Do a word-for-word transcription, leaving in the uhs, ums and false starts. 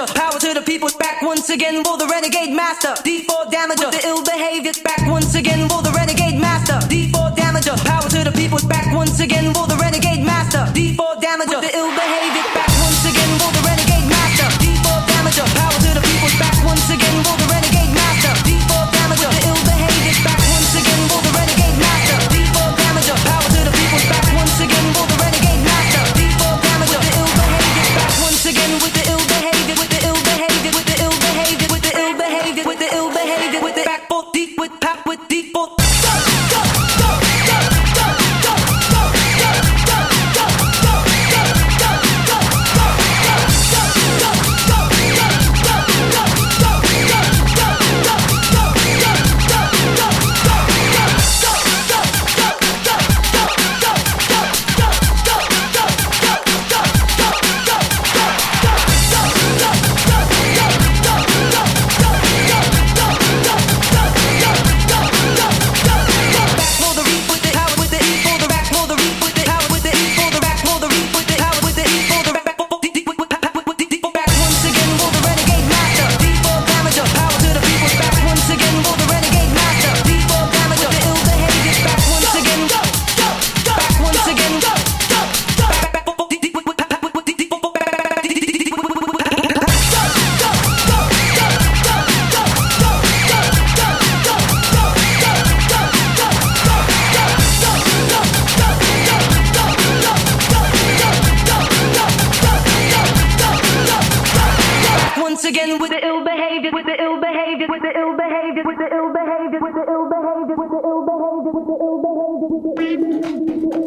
damager. Power to the people, back once again for the renegade master. D four damager, with the ill behavior, back once again for the renegade master. D four damager, power to the people, back once again for the renegade master. D four damager, with the ill behavior, back once again for the renegade master. D four damager, power to the people, back once again for the renegade master. D four damager, with the ill behavior, back once again for the renegade master. D four damager, power to the people, back once again for the renegade master. D four damager, with the ill behavior, back once again with the ill behavior, with the ill behavior, with the ill behavior, with the ill behavior, with the ill behavior, with the back four deep with pop with deep four. Again with the ill behavior, with the ill behavior, with the ill behavior, with the ill behavior, with the ill behavior, with the ill behavior, with the ill behavior, with the ill behavior, with the ill behavior.